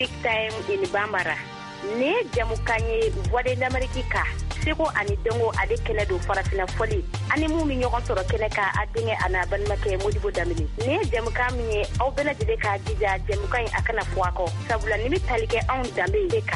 Big time in Bambara. Ne jamukanye voix d'Amérique ka. Seko ani dongo ade kene do farafina foli. Ani mu mi ñogon soro kene ka adinge ana ban make Modibo Damini. Ne jamuka mi au bena jide ka jija jamuka akana fuako. Sabula nimi talike on dambe deka.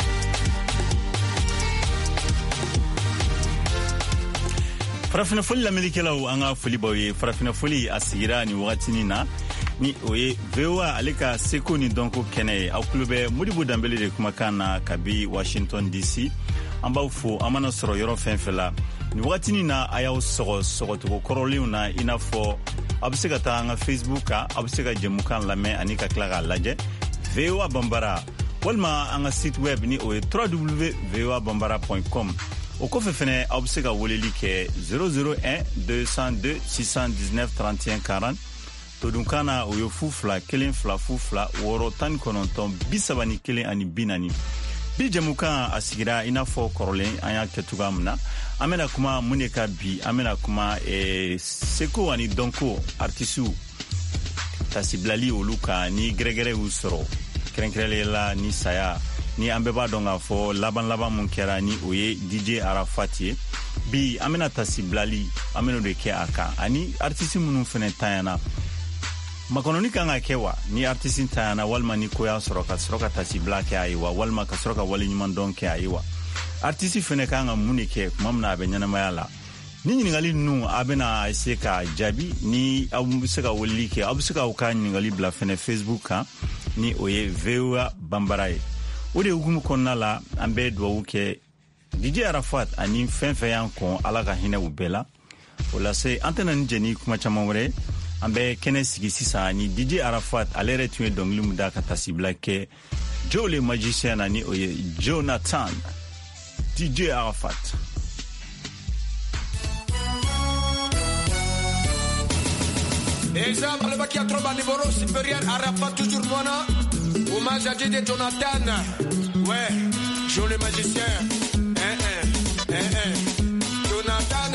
Farafina foli l'Américain anga foli bawe farafina foli asigira ni wakati na ni oye vewa alika seko ni donko kene au klube Modibo Dambele de kumakana kabi Washington DC amba fo amana soro yoro fenfela ni wakati na aya soro to koroliu na inafo absega tanga Facebook absega jemukan lame anika klaga laje vewa bambara walma anga site web ni oye www.voabambara.com au kofe fene absega woleli ke 001 202 619 31 40 to dunkana oyo fufla kelen fla fufla woro tan kononton bisabani kelen ani binani bi jamuka asigira inafo korolen anya ketugamna amena kuma muneka bi amena kuma seko ani donko artisu tasiblali oluka ni gregere usoro krenkrele la ni saya ni ambeba donga fo laban munkera ni oye DJ Arafati bi amena tasiblali ameno de ke aka ani artisu munu fene tayana makononi kanga kewa ni artisin tayana walma ni koya soroka tasi black aiwa walma ka soroka wali nyman donke aiwa artisi fene kanga munike mamna abenyana mayala ni ngali nu abena iseka jabi ni abuseka wolike abuseka ukani ngali bla fene Facebook ni oye vewa bambarae ode hukumu konnala ambe do uke DJ Arafat ani fenfe yankon alaka hina ubela wala se antena njeni kuma chamamre ambe kene sigi sisa ni DJ Arafat alere tuwe dongli muda katasi blake Joe le magicien ani oye Jonathan DJ Arafat exemple le bac qui a trop bas niveau supérieur Arafat toujours moi hommage à DJ Jonathan ouais Joe le magicien Jonathan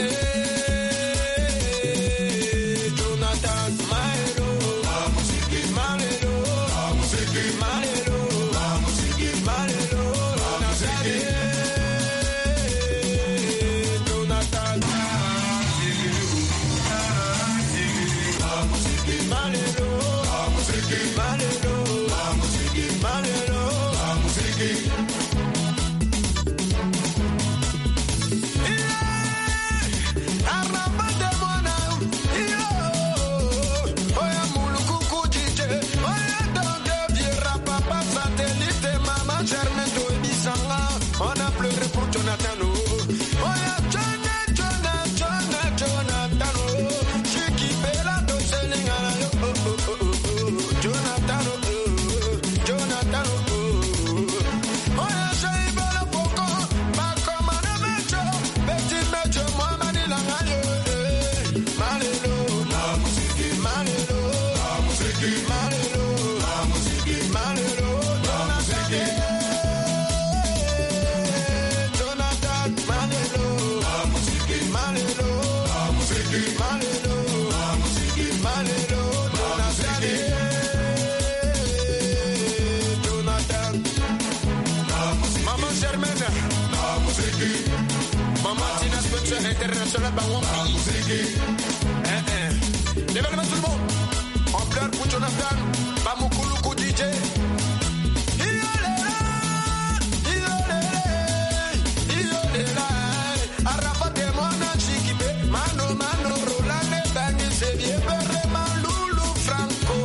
international bango levez tout le monde en pleure pour Jonathan Bamukuluku DJ Arafat et moi na chikipe mano Roland Bangi c'est bien vraiment Loulou Franco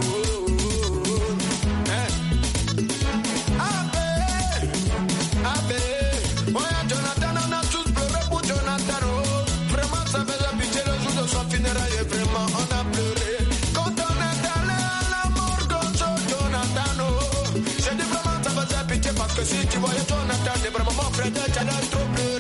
Abe ouais Jonathan on a tous pleuré pour Jonathan vraiment ça faisait pitié le jour de son funérailles vraiment on a pleuré quand on est allé à la mort de Jonathan j'ai dit vraiment ça faisait pitié parce que si tu voyais Jonathan c'est vraiment mon frère tu allais trop pleurer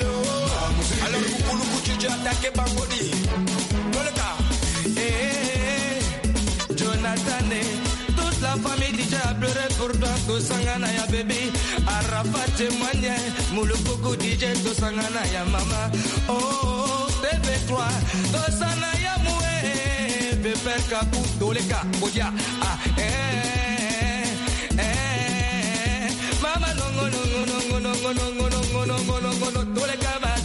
attaqué Bangoli. Voilà. Jonathan, toute la famille DJ a pleuré pour toi, Tosangana ya bébé, Arafat témoignait, Moulokoko DJ, Tosangana ya maman, oh, TV3, Tosana ya moué, Bébé Kapou, Doleka, Bodia, ah, Mama nongo nongo nongo nongo nongo nongo nongo nongo nongo Doleka va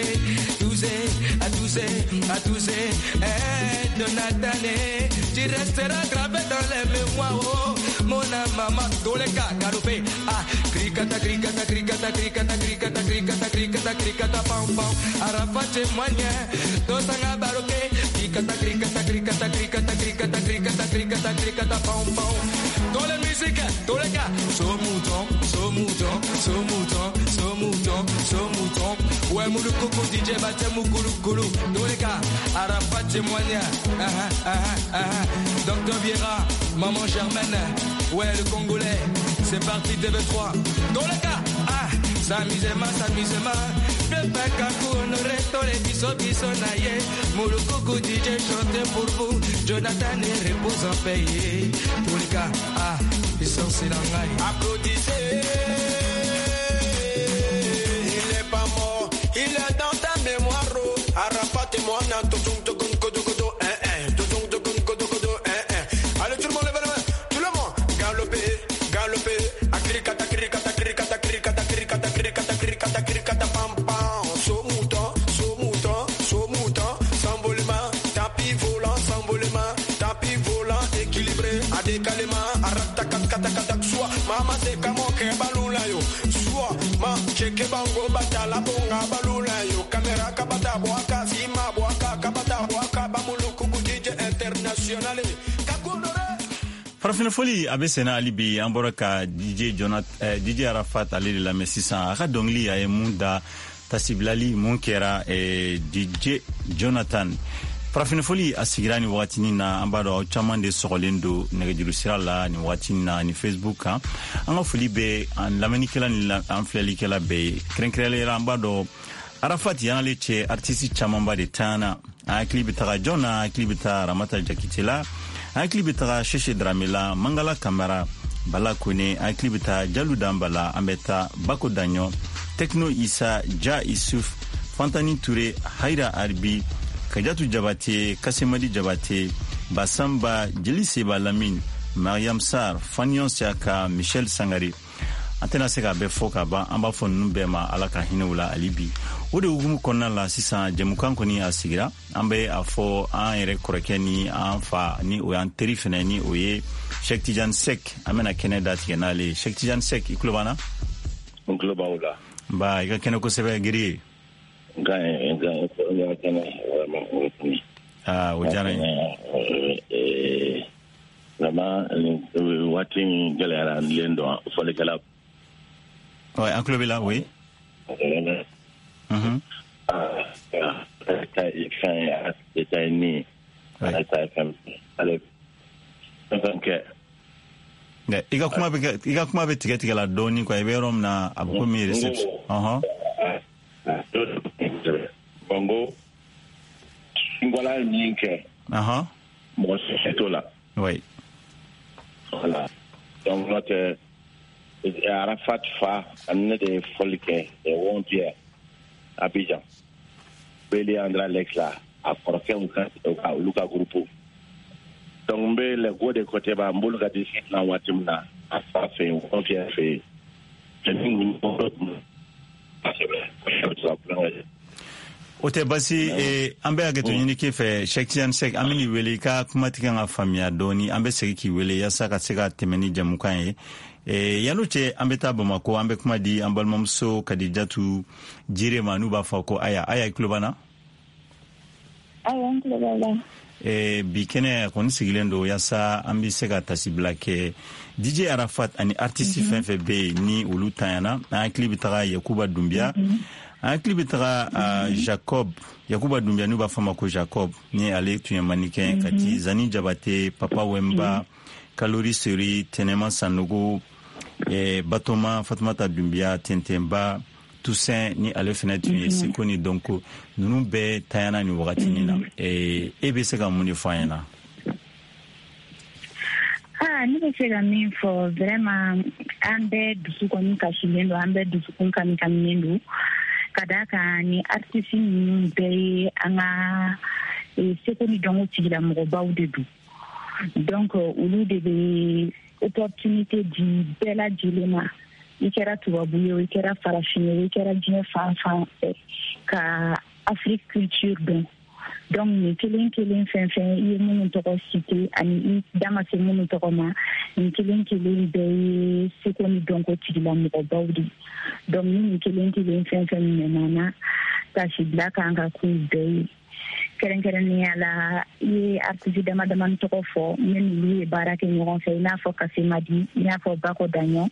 à tous, Jonathan, tu resteras gravé dans les mémoires, oh, mon maman, Doleka, galopé, ah, cricata, cricata, cricata, cricata, cricata, cricata, cricata, cricata, pam pam, Arafat témoigne, Tosanga baroqué, cricata, cricata, cricata, cricata, cricata, cricata, cricata, cricata, pam pam, dans la musique, Doleka, so mouton, so mouton, so mouton, so mouton, so mouton, ouais, Moulokoko DJ batte moukulu kulu, Doleka, Arafat témoigne, Docteur Viera, Maman Germaine, ouais, le Congolais, c'est parti TV3, Doleka, ah, s'amusement, Bébé Kakou, honoré, tolé, biso naye, Moulokoko DJ chante pour vous, Jonathan et repose en paix, Doleka, ah, biso c'est l'angaï. Applaudissez, il est pas mort, il est dans ta mémoire, Arafat et moi, allez tout le monde lève la main, tout le monde, galopez, cricata, cricata, cricata, cricata, cricata, cricata, cricata, cricata, pam pam, so mouton, s'envolement, tapis volant, équilibré, à décalement, arrata, soit, maman c'est comme que balula yo, soit, ma, cheke bango, batala bonga, balula yo, caméra, kabata, boaka, sima, boaka, kabata, boaka, bamuluku, DJ international, farafina foli a be sena ali bi an bɔra ka DJ Arafat ale de lamɛn sisan a ka dɔnkili a ye mun da tasibilali mun kɛra DJ Jonathan. farafina foli a sigira ni wagatinin na an b'a dɔn aw caman de sɔgɔlen do nɛgɛjuru sira la ni wagatinin na ni Facebook kan. an ka foli bɛ an lamɛnnikɛla ni an filɛlikɛla bɛɛ ye kɛrɛnkɛrɛnnenya la an b'a dɔn Arafat y'ale cɛ artiste camanba de tana an hakili bɛ taga John na, an hakili bɛ taga Ramata Jakite la, an hakili bɛ taga Sheshe Dramé la, Mangala Kamara, Bala Kone, an hakili bɛ taga Jalu Dambala, an bɛ taa Bako Daɲɔ, Tekno Isa, Ja Isuf, Fantani Touré, Haïra Arbi, Kajatu Jabate, Kasemadi Jabate, Basamba, Jeli Seba Lamine, Mariam Sarr, Fanion Siaka, Michel Sangare. An tɛna se ka bɛɛ fɔ ka ban, an b'a fɔ ninnu bɛɛ ma Ala ka hinɛw la hali bi. O de hukumu kɔnɔna la sisan jɛmukan kɔni a sigira, an bɛ a fɔ an yɛrɛ kɔrɔkɛ ni an fa ni o y'an teri fɛnɛ ni o ye Cheikh Tidiane Seck. An bɛna kɛnɛ datigɛ n'ale ye. Cheikh Tidiane Seck, i tulo b'an na? N tulo b'aw la. Nba, i ka kɛnɛ kosɛbɛ Giri. N ka kɛnɛ vraiment o ye o diyara n ye. Vraiment waati min gɛlɛyara n len dɔn fɔlikɛla. Ouais, un club est là, oui. I ka kuma bɛ tigɛ la dɔɔni quoi, i bɛ yɔrɔ min na a bɛ komi reception. Bongo ngwala min kɛ mɔgɔ si t'o la. Oui. Voilà. Donc notre Arafat fa ne de fɔli kɛ Wontier Abidjan Beli Andra Lexla a kɔrɔkɛw kan olu ka groupe. Donc n bɛ le go de côté ba n bolo ka di sit na waati min na a fa fɛ Wontier fɛ o tɛ basi an bɛ hakɛto ɲini k'i fɛ Cheikh Tidiane Seck an bɛ n'i wele i ka kuma tigɛ ka faamuya dɔɔni an bɛ segin k'i wele yaasa ka se ka tɛmɛ ni jamukan ye. Yan'o cɛ an bɛ taa Bamako an bɛ kuma di an balimamuso Kadijatu Jire ma n'u b'a fɔ ko aya i tulo b'an na? Awɔ, n tulo b'a la. Bi kɛnɛ a kɔni sigilen don yaasa an bɛ se ka tasibila kɛ DJ Arafat ani artiste fɛn fɛn bɛ yen ni olu tanyana an hakili bɛ taga Yakuba Doumbia an hakili bɛ taga Yakuba Doumbia n'u b'a fɔ ma ko Jacob ni ale tun ye mannequin ka ti Zani Jabate, Papa Wemba, Kalori Seri, Tenema Sanogo, Batoma, Fatoumata Doumbia, Tentemba, Toussaint ni ale fɛnɛ tun ye Seko ni Donko ninnu bɛɛ tanyana ni wagatinin na. E bɛ se ka mun de fɔ an ɲɛna? ne bɛ se ka min fɔ vraiment an bɛɛ dusu kɔni kasilen don, an bɛɛ dusukun kami-kaminen don, ka d'a kan ni artiste ninnu bɛɛ ye an ka seko ni dɔnko tigilamɔgɔbaw de don. Donc olu de bɛ opportunité di bɛɛ lajɛlen ma, i kɛra tubabu ye o, i kɛra farafin ye o, i kɛra diɲɛ fan fan fɛ ka Afrique culture dɔn. Donc ni kelen fɛn fɛn i ye minnu tɔgɔ cité ani i da ma se minnu tɔgɔ ma, ni kelen bɛɛ ye seko ni dɔnko tigilamɔgɔbaw de. Donc ni kelen fɛn fɛn minɛna tasi bila kan ka k'u bɛɛ ye. Kɛrɛnkɛrɛnnenya la i ye artiste damadamani tɔgɔ fɔ minnu ye baara kɛ ɲɔgɔn fɛ, i n'a fɔ Kasemadi, i n'a fɔ Bako Daɲɔn,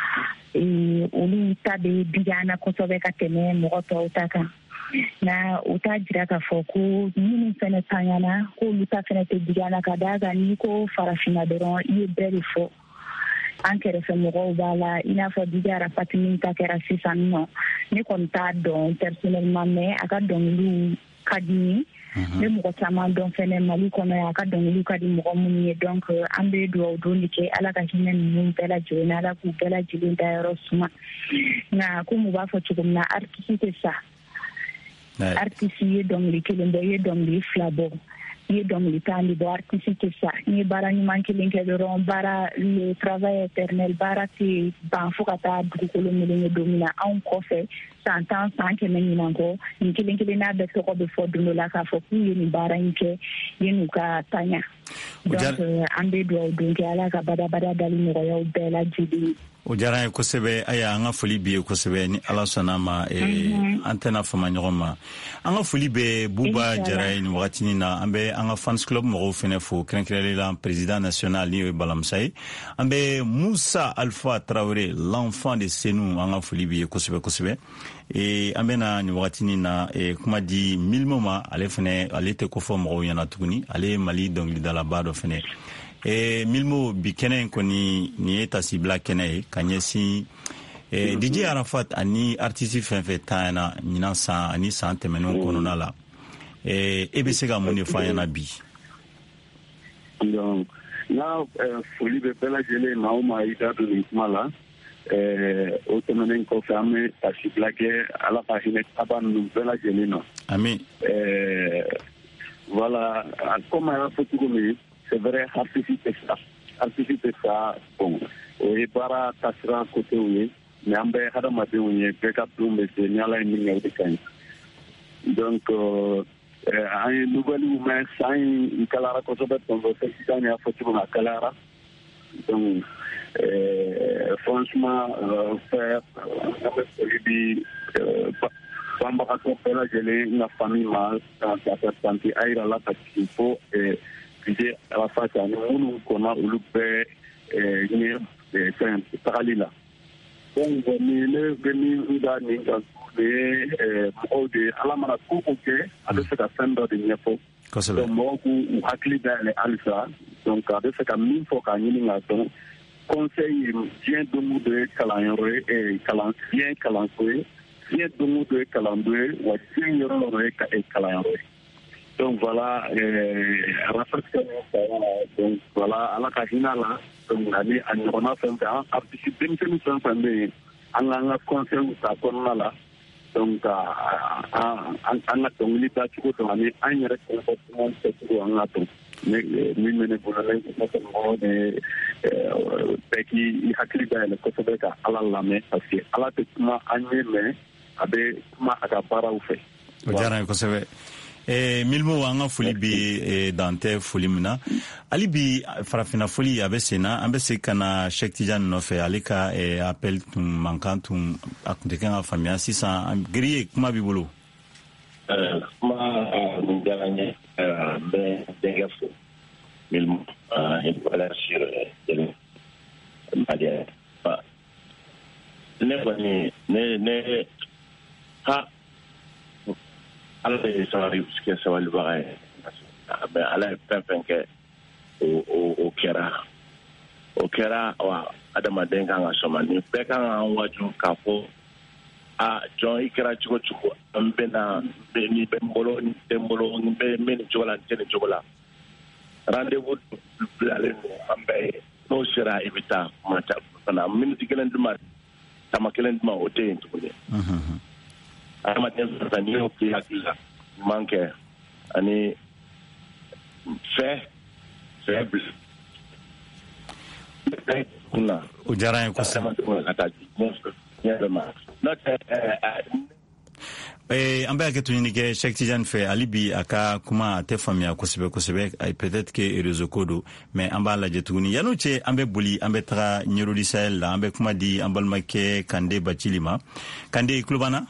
olu ta bɛ digana kosɛbɛ ka tɛmɛ mɔgɔ tɔw ta kan. Na o t'a jira k'a fɔ ko minnu fɛnɛ tanyana k'olu ta fɛnɛ tɛ digana, ka d'a kan n'i ko farafinna dɔrɔn i ye bɛɛ de fɔ. An kɛrɛfɛ mɔgɔw b'a la, i n'a fɔ Didi Arafat min ta kɛra sisan nɔ, ne kɔni t'a dɔn personnellement, mais a ka dɔnkiliw ka di n ye. Ne mɔgɔ caman dɔn fɛnɛ Mali kɔnɔ yan, a ka dɔnkiliw ka di mɔgɔ minnu ye. Donc an bɛ dugawu don de kɛ Ala ka hinɛ ninnu bɛɛ lajɛlen na, Ala k'u bɛɛ lajɛlen dayɔrɔ suma. Nka komi u b'a fɔ cogo min na, artiste tɛ sa. Artiste ye dɔnkili kelen bɔ, i ye dɔnkili fila bɔ, i ye dɔnkili tan de bɔ, artiste tɛ sa. N'i ye baara ɲuman kelen kɛ dɔrɔn, baara le travail éternel, baara tɛ ban fo ka taa dugukolo melenge don min na. Anw kɔfɛ san 10 san 100 ɲinan kɔ, nin kelen n'a bɛɛ tɔgɔ bɛ fɔ don dɔ la k'a fɔ k'u ye nin baara in kɛ, ye n'u ka taɲa. Donc an bɛ dugawu don kɛ Ala ka badabada dali nɔgɔyaw bɛɛ lajɛlen. O diyara ye kosɛbɛ. Aya an ka foli b'i ye kosɛbɛ, ni Ala sɔnna ma an tɛna fama ɲɔgɔn ma. An ka foli bɛ Buba Jara ye nin wagatinin na. An bɛ an ka fans club mɔgɔw fɛnɛ fo, kɛrɛnkɛrɛnnen la président national ni Balamusa ye. An bɛ Musa Alpha Traoré, l'enfant de Senu, an ka foli b'i ye kosɛbɛ. An bɛna nin wagatinin na kuma di Milmo ma, ale tɛ ko fɔ mɔgɔw ɲɛna tuguni, ale ye Mali dɔnkilidalaba dɔ fɛnɛ. Milmo bi kɛnɛ in kɔni nin ye tasibila kɛnɛ ye ka ɲɛsin DJ Arafat ani artiste fɛn fɛn tanyana ɲinan san ani san tɛmɛnenw kɔnɔna la, e bɛ se ka mun de fɔ an ɲɛna bi? Donc n'a foli bɛ bɛɛ lajɛlen ma o ma i da don nin kuma la, o tɛmɛnen kɔfɛ an bɛ tasibila kɛ Ala ka hinɛ kaba ninnu bɛɛ lajɛlen na. Amin. Voilà, comme a y'a fɔ cogo min, c'est vrai, artiste tɛ sa, bon, o ye baara taasira côtéw ye, mais an bɛ hadamadenw ye, bɛɛ ka don bɛ se ni Ala ye min kɛ o de ka ɲi. Donc an ye nouvelles mɛn, san in kalayara kosɛbɛ, tonton Sekikan y'a fɔ cogo min, a kalayara. Donc franchement, an bɛ foli di banbagatɔ bɛɛ lajɛlen, n ka famille ma, ka tanti Ayira la ka sigi fo DJ Arafat ani minnu kɔnna olu bɛɛ ɲɛ fɛn tagali la. Donc ni ne bɛ min da nin kan o ye mɔgɔw de, Ala mana ko o kɛ a bɛ se ka fɛn dɔ de ɲɛfɔ. Donc mɔgɔw k'u hakili dayɛlɛ halisa. Donc a bɛ se ka min fɔ k'a ɲini k'a dɔn. Conseil ye diɲɛ don o don ye kalanyɔrɔ ye, diɲɛ kalanso ye, diɲɛ don o don ye kalandon ye, wa diɲɛ yɔrɔ yɔrɔ ye kalanyɔrɔ ye. Donc voilà, Arafat donc voilà, Ala ka hinɛ la, donc ani a ɲɔgɔnna fɛn fɛn, artiste denmisɛnnin fɛn fɛn bɛ yen, an k'an ka conseil ta kɔnɔna la, donc an ka dɔnkili da cogo dɔn ani an yɛrɛ comportement kɛcogo an ka dɔn. Min bɛ ne bolo ne tɛ mɔgɔ de bɛɛ k'i hakili dayɛlɛ kosɛbɛ ka Ala lamɛn, parce que Ala tɛ kuma an ye, mais a bɛ kuma a ka baaraw fɛ. O diyara n ye kosɛbɛ. Milmo, an ka foli bɛ dantɛ foli min na. Hali bi farafinna foli a bɛ sen na, an bɛ se ka na Cheikh Tidiane nɔfɛ, ale ka appel tun mankan tun a tun tɛ kan ka faamuya. Sisan Giriye, kuma b'i bolo. Kuma min diyara n ye, n bɛ denkɛ fo Milmo, une valeur sur le malien. Ne kɔni ne ha Ala ye sabalibaga ye, mais Ala ye fɛn fɛn kɛ o kɛra wa adamaden kan ka sɔn ma, ni bɛɛ kan k'an waju k'a fɔ jɔn i kɛra cogo cogo an bɛna ni bɛ n bolo ni tɛ n bolo, n bɛ nin cogo la n tɛ nin cogo la. Rendez-vous bilalen don an bɛɛ ye, no sera evita mata sana minute kelen duma tama kelen duma ote tukule ama tensa tanio kia kila manke ani faible kuna ujara en kusema ambe ake tunyinike Cheikh Tidiane Faye alibi aka kuma atefamia kusebe peut-être que réseau kodo mais amba la jetuni yanuche ambe buli ambe tra nyerodi Sahel la ambe kuma di ambalmake Kande Bachilima Kande Klubana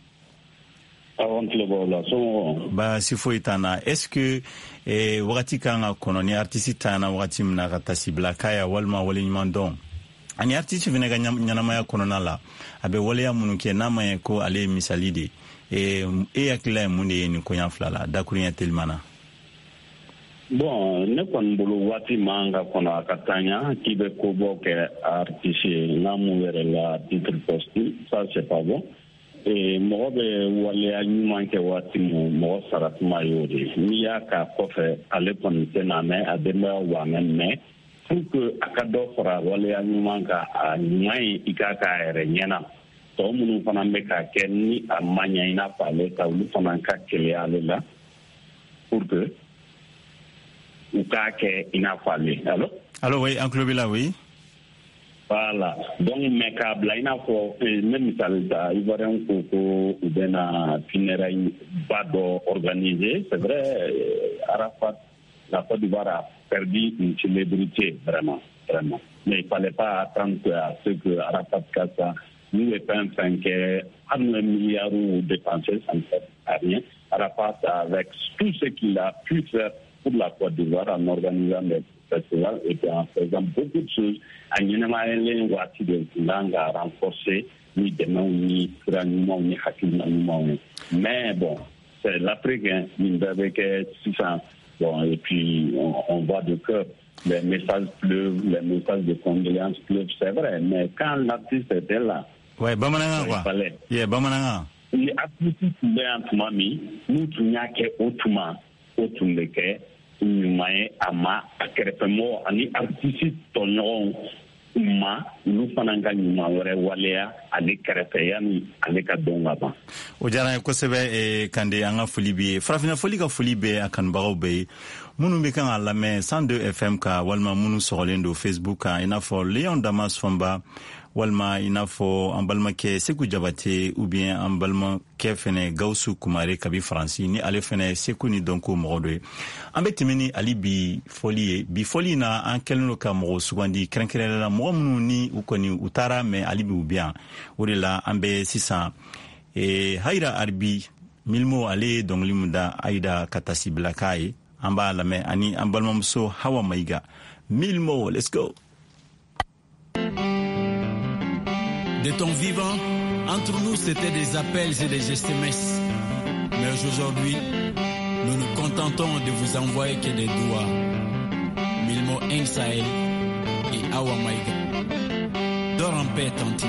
ba sifo itana est-ce que wakati kanga kono ni artiste tana wakati mna katasi blakaya walma walinymandon ani artiste vinega nyanama ya kono nala abe wale ya munuke nama ya ko ale misalide yakila munde ni konya flala dakunya telmana bon ne kon bulu wati manga kono akatanya kibe ko boke artiste namu were la titre poste ça c'est pas bon mo be wale anyuma ke wati mo sarat mayori ni yaka kofe ale kon tename adema wa men pour que akado fora wale anyuma ka nyai ikaka ere nyana to munu fana be ka kenni amanya ina pale ka lu fana ka kele alela pour que ukake ina pale allo oui enclobila oui. Voilà. Donc, mes câbles, il y a même ça, il va y avoir un coco ou bien funérailles bado organisé. C'est vrai, Arafat, la Côte d'Ivoire a perdu une célébrité, vraiment. Mais il ne fallait pas attendre à ce que Arafat Kassa, nous les peintres, à 1 milliard ou dépensé, ça ne fait rien. Arafat, avec tout ce qu'il a pu faire pour la Côte d'Ivoire en organisant des festival et en faisant beaucoup de choses, à Yenemaëlen, Wati de Langa renforcé, ni demain, ni Kuranimo, ni Hakimanimo. Mais bon, c'est l'Afrique, avec 600. Bon, et puis on voit de cœur, les messages pleuvent, les messages de condoléances pleuvent, c'est vrai, mais quand l'artiste était là, ouais, Bamananga, quoi. Yeah, Bamananga. Il a plus de Mami, nous, tu n'as qu'Otuma, Otumeke, nyumaye ama akerefemo ani artiste tonyon ma lu fananga nyuma wore walea ani kerefe yani ani ka donga ba o jara ko sebe Kande anga fulibi frafina folika fulibe akan barobe munu be kan ala me 102 FM ka walma munu sorolendo Facebook ka ina for Leon Damas Famba walma ina fo ambalma ke Sekou Jabate ou bien ambalma ke fene Gausu Kumare kabi Franci ni ale fene Sekou ni donko morodwe ambe timeni ali bi folie na ankelno ka mo sugandi krenkere la mo munu ni ukoni utara me ali bi bien urila ambe 600 haira arbi milmo ale donc limuda aida katasi blakai amba la me ani ambalma mso hawa maiga milmo let's go. De ton vivant, entre nous, c'était des appels et des SMS. Mais aujourd'hui, nous nous contentons de vous envoyer que des doigts. Milmo Sahel et Awa Maïga. Dors en paix, Tanti.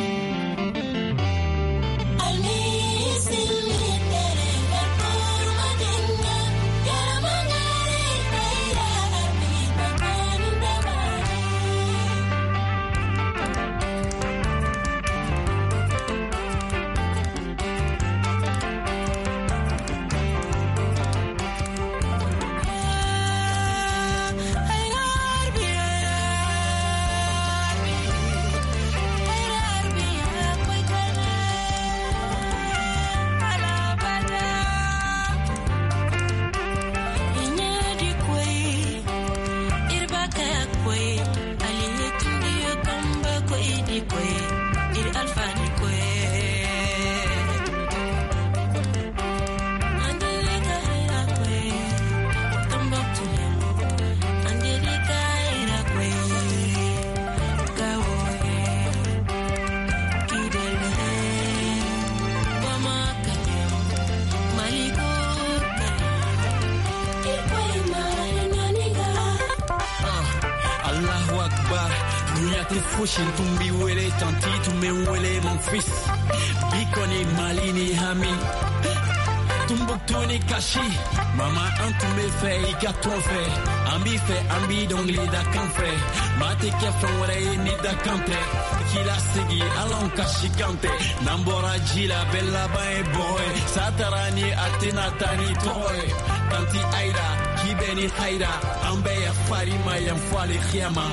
Tumbi wele tanti tume wele mon fils Bikoni malini hami Tumbuktu ni kashi mama antume fe ikaton fe ambi fe ambi dongli da kanfe mate ke fawre ni da kante kila sigi alon kashi kante nambora jila bella bay boy satarani atina tani toy tanti aida kibeni haida ambe ya farima ya mfali khiyama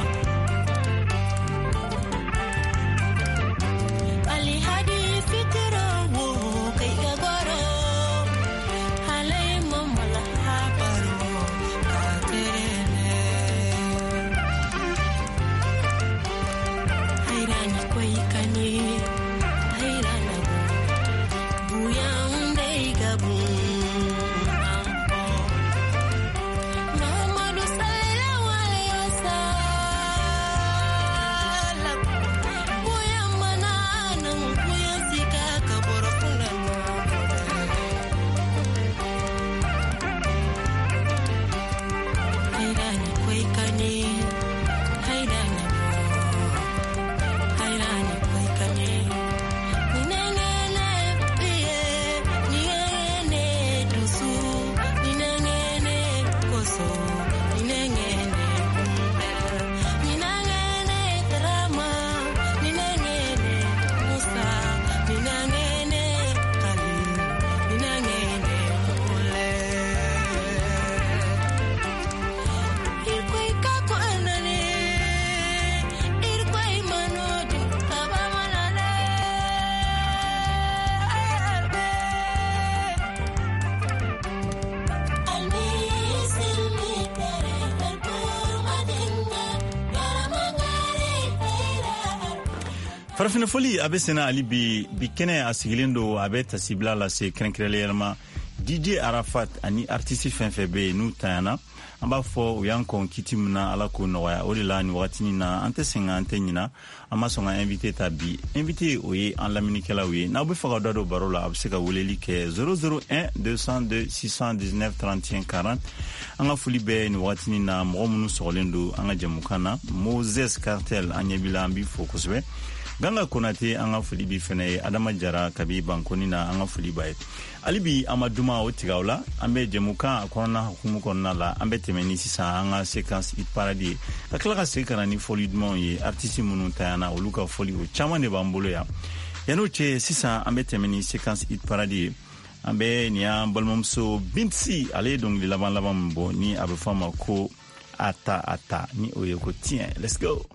ali hadi fikra wo kai garo halay mamala habaro katerene hairani koi kani hairana buya unde gabu farafina foli abe sena ali bi kene asigilen do abe tasibla la se krenkrelema DJ Arafat ani artiste fenfebe nu tayana amba fo uyankon kitimna ala ko noya olila ni watini na ante senga ante nyina ama songa invité tabi invité oye en laminikela oye na bu faga dodo barola abseka woleli ke 001 202 619 31 40 anga fuli be ni watini na momunu solendo anga jamukana Moses Cartel anyebila ambi focusbe ganga konate anga fuli bi fene adama jara kabi bankoni na anga fuli bay alibi amaduma otigawla ambe jemuka akona hukumu konna la ambe temeni sisa anga séquence it paradis la kala sekana ni foli dmon ye artiste munu tayana oluka foli o chama ne bambolo ya yano che sisa ambe temeni séquence it paradis ambe niya balmomso bintsi ale donc li laban bo ni abafama ko ata ni oye ko tien let's go.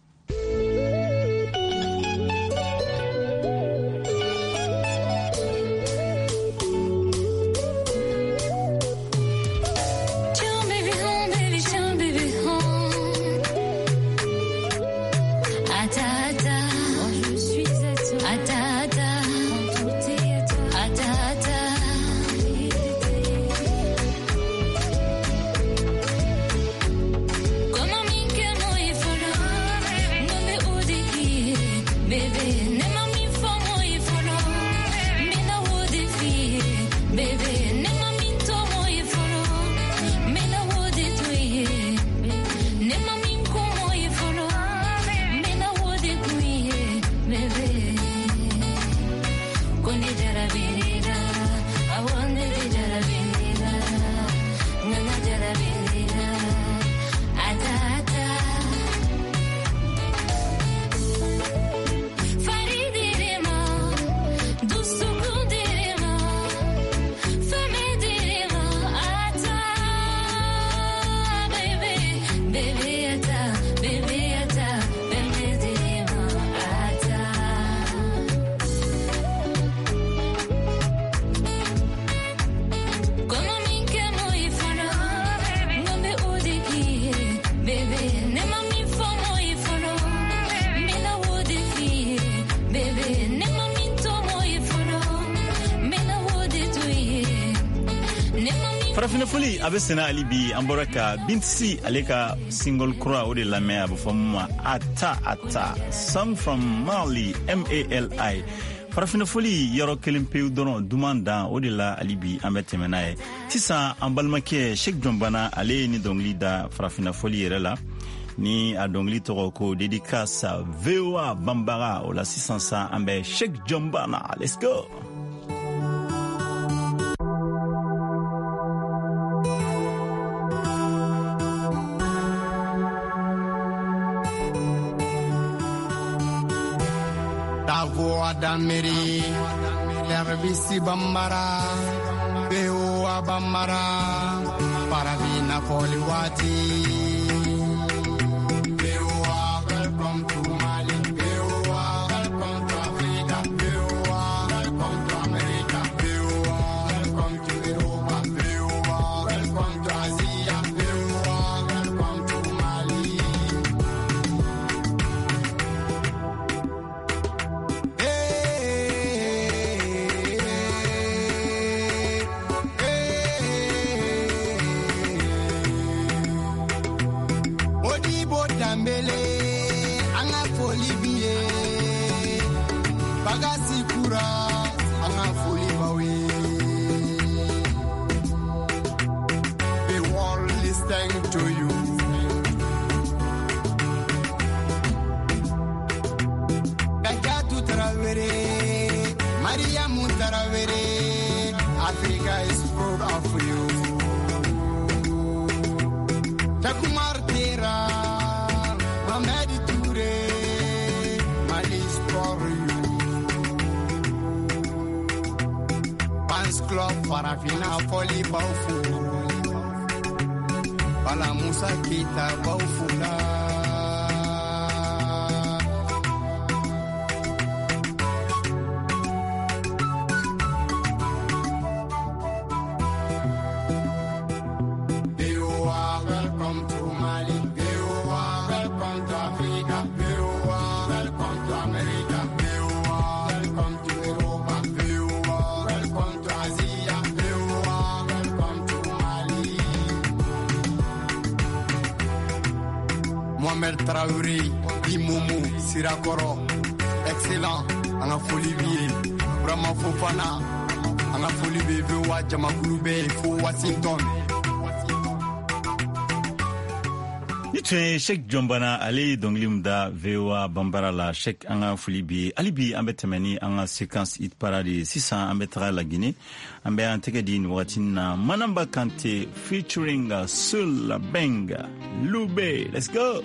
Foli abesena alibi amboraka bintsi aleka single kura ode la me abufama ata song from Mali MALI farafina foli yoro kelimpe dono dumanda ode la alibi ametemenae tisa ambalmake Sheikh Jombana ale ni dongli da farafina foli yerela ni adongli toko dédicace VOA Bambara o la 600 ambe Sheikh Jombana let's go. voix d'Amérique, l'herbicide Bambara, Beoa Bambara, Paravina Poliwati. Beoa, welcome to Mali. Beoa, welcome to Africa. Beoa, welcome to America. Beoa, welcome to Europe. Beoa, welcome to Asia. Beoa, welcome to Mali. Africa is proud of you. Takumar Tera, Mamadi Touré, Mali is for you. Pans Club, Parafina, Foli, Baufu. Bala Musa Kita, Baufula. Mohamed Traoré, Imomo, Sirakoro, excellent, en a folie vie, vraiment Fofana, en a folie Bewa, Jamakulube, Fo Washington. Nitre Sheikh Jombana Ali Donglimda VOA Bambara la Sheikh Anga Fulibi Alibi Ambetemeni Anga séquence hit parade 600 Ambetra la Guinée Ambe Antegedi Watina Manamba Kante featuring Sul Benga Lube. Let's go.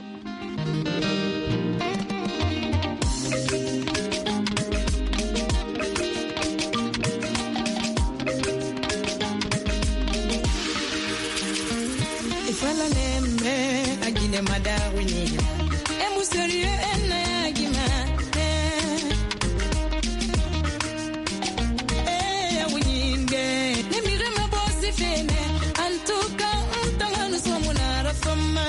Madawini, emuserieux enagima, winge, nemire mabosi fene, antuka untanganu somunara fama.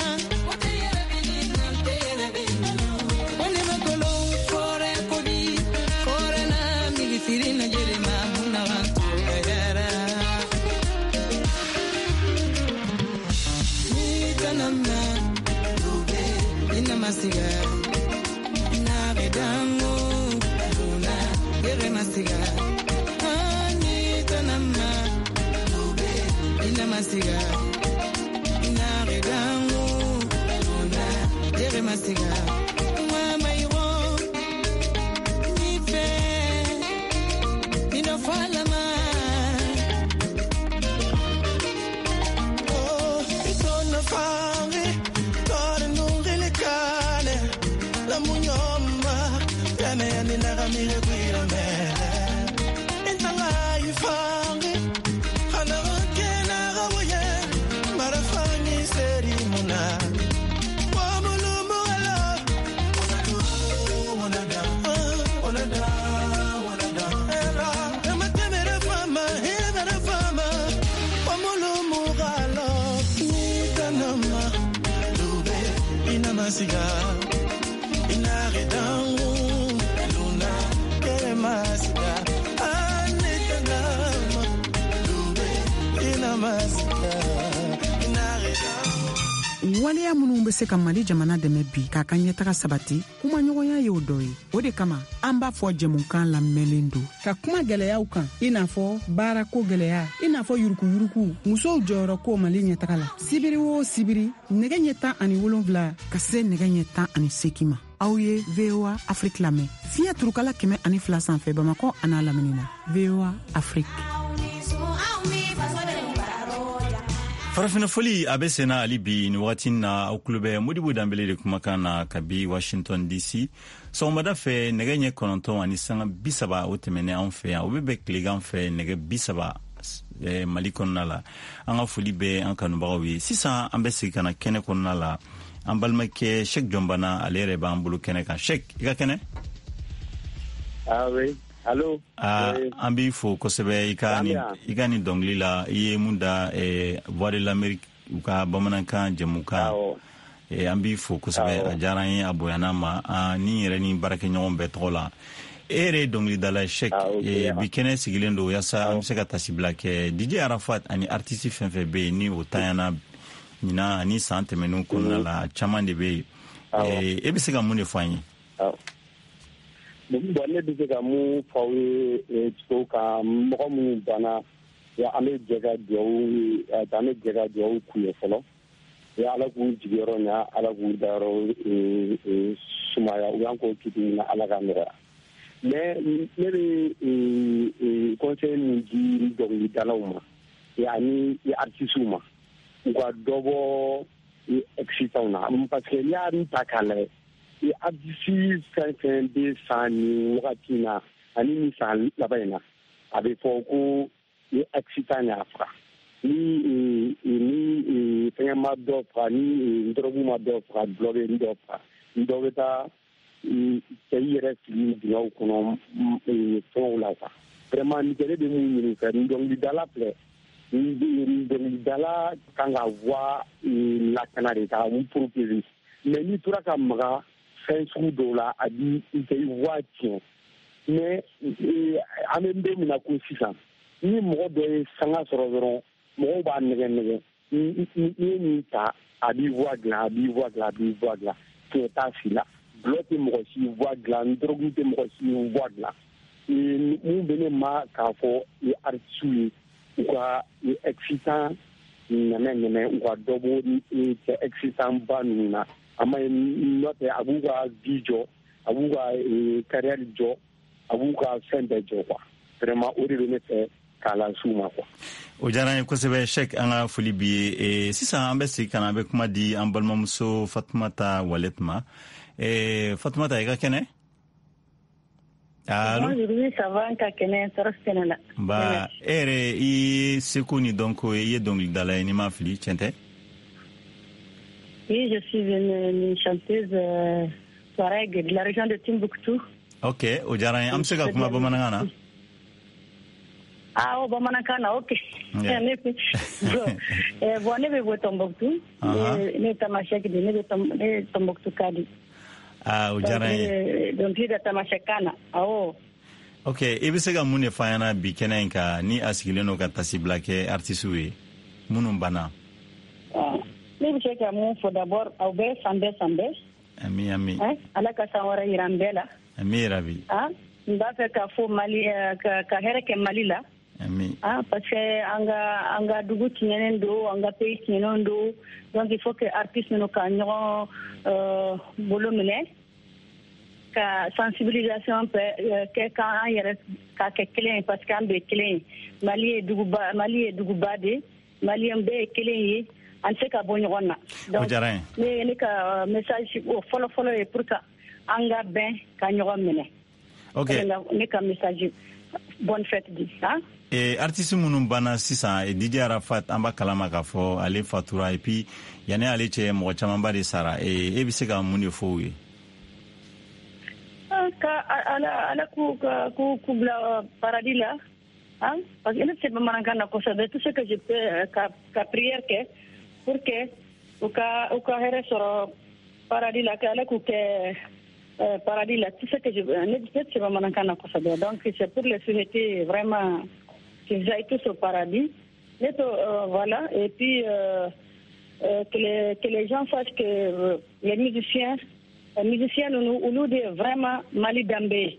Masiga, na bedango, luna, gere masiga, Anita nama, lube, ina masiga, na bedango, luna, gere masiga, mama iro, nife, ina falama, oh, it's on the fire. La munyoma, tane yani nagamire kuira mele. Intanga ifangi, hana wakena gawoye, marafangi seri muna. Wamulumu ala, onada. Ela, ematemere fama, wamulumu ala, nitanama, lube, inamasiga. Waleya minnu be se ka Mali jamana dɛmɛ bi k'a ka ɲɛtaga sabati kuma ɲɔgɔnya ye o dɔ ye. O de kama an b'a fɔ jɛmukan lamɛnlen don ka kuma gɛlɛyaw kan i n'a fɔ baarako gɛlɛya i n'a fɔ yurukuyuruku musow jɔyɔrɔ ko Mali ɲɛtaga la sibiri o sibiri nɛgɛ ɲɛ 17 ka se nɛgɛ ɲɛ 18 ma. Aw ye VOA Afrique lamɛn fiɲɛ turukala 102 sanfɛ Bamakɔ a n'a lamini na. VOA Afrique. farafina foli a bɛ senna hali bi ni wagati na aw kulo bɛ Modibo Danbele de kumakan na kabi Washington DC sɔgɔmada fɛ nɛgɛ ɲɛ 9 ani sanga 30 o tɛmɛnen an fɛ yan o bɛ bɛn tilegan fɛ nɛgɛ 30 Mali kɔnɔna la an ka foli bɛ an kanubagaw ye sisan an bɛ segin kana kɛnɛ kɔnɔna la an balimakɛ Sheikh Jɔnbana ale yɛrɛ b'an bolo kɛnɛ kan Sheikh i ka kɛnɛ oui allo an b'i fo kosɛbɛ i ka ni dɔnkili la i ye mun da Voix de l'Amérique u ka bamanankan jɛmukan an b'i fo kosɛbɛ a diyara an ye a bonyana ma ni yɛrɛ ni baarakɛɲɔgɔn bɛɛ tɔgɔ la e yɛrɛ ye dɔnkilidala Sheikh bi kɛnɛ sigilen don yasa an bɛ se ka tasibila kɛ DJ Arafat ani artiste fɛn fɛn bɛ yen ni o tanyana ɲina ani san tɛmɛnenw kɔnɔna la caman de bɛ yen e bɛ se ka mun de fɔ an ye bon ne bɛ se ka mun fɔ aw ye cogo ka mɔgɔ minnu banna an bɛ jɛ ka dugawu k'u ye fɔlɔ ala k'u jigiyɔrɔ ɲa ala k'u dayɔrɔ sumaya u y'an k'o kiti ɲina ala ka nɔgɔya mais ne bɛ conseil min di dɔnkilidalaw ma ani artistes ma u ka dɔ bɔ excitant na parce que n'i y'a ta k'a lajɛ artiste fɛn fɛn bɛ san ni wagati na ani ni san laban in na a bɛ fɔ ko excitant y'a faga ni fɛngɛ ma dɔ faga ni drogue ma dɔ faga dulɔ bɛ dɔ faga dɔ bɛ taa cɛ i yɛrɛ fili dingɛw kɔnɔ fɛnw la quoi vraiment ni kɛlɛ bɛ mun ɲini fɛ dɔnkilidala filɛ dɔnkilidala kan ka voix lakana de ka mun proposer mais n'i tora ka maga fɛn sugu dɔw la a bi i tɛ i voix tiɲɛ mais an bɛ min na ko sisan ni mɔgɔ dɔ ye sanga sɔrɔ dɔrɔn mɔgɔw b'a nɛgɛ n'i ye min ta a b'i voix dilan tiɲɛ t'a si la dulɔ tɛ mɔgɔ si voix dilan drogue tɛ mɔgɔ si voix dilan mun bɛ ne ma k'a fɔ artistes ye u ka excitant ɲɛmɛ u ka dɔ bɔ cɛ excitant ba ninnu na a ma n'o tɛ a b'u ka vie jɔ a b'u ka carrière jɔ a b'u ka fɛn bɛɛ jɔ quoi vraiment o de bɛ ne fɛ k'a las'u ma quoi. o diyara an ye kosɛbɛ Sheikh an ka foli b'i ye sisan an bɛ segin ka na an bɛ kuma di an balimamuso Fatumata Walet ma Fatumata i ka kɛnɛ. Allo ça va ka kɛnɛ tɔɔrɔ sɛnɛ la ba e yɛrɛ i ye seko ni dɔnko i ye dɔnkilidala ye n'i ma fili tiɲɛ tɛ. Oui, je suis une chanteuse Touareg de la région de Timbuktu. Ok, o diyara an ye an bɛ se ka kuma bamanankan na. O bamanankan na ok. Bon ne bɛ bɔ Tombouctou ne Tamasek de ne bɛ Tombouctou ka di. O diyara an ye. Donc i bɛ Tamasek kan na awɔ. Ok, i bɛ se ka mun de fɔ an ɲɛna bi kɛnɛ in kan ni a sigilen don ka tasibila kɛ artistes ye minnu banna. Ne bɛ se ka mun fɔ d'abord aw bɛɛ fan bɛɛ. Ami. Ala ka san wɛrɛ yira an bɛɛ la. Ami yarabi. N b'a fɛ ka fɔ Mali ka hɛrɛ kɛ Mali la. Ami. Parce que an ka dugu tiɲɛnen don an ka pays tiɲɛnen don donc il faut que artistes ninnu ka ɲɔgɔn bolo minɛ ka sensibilisation kɛ k'an yɛrɛ ka kɛ kelen ye parce que an bɛɛ kelen ye Mali ye duguba de Maliyɛn bɛɛ ye kelen ye an tɛ se ka bɔ ɲɔgɔn na donc ne ka message o fɔlɔ ye pour que an ka bɛn ka ɲɔgɔn minɛ. Ok. Ne ka message bonne fête di artiste minnu banna sisan DJ Arafat an b'a kalama k'a fɔ ale fatura et puis yanni ale cɛ mɔgɔ camanba de sara e bɛ se ka mun de fɔ u ye. Ka ala k'u bila paradis la parce que ne tɛ se bamanankan na kosɛbɛ tout ce que je peux ka prière kɛ pour que u ka hɛrɛ sɔrɔ paradis la que ala k'u kɛ paradis la tout ce que ne tɛ se bamanankan na kosɛbɛ donc c'est pour les souhaiter vraiment qu'ils aillent tous au paradis. Voilà, et puis que les gens sachent que les musiciens nous disent vraiment Mali Dambé.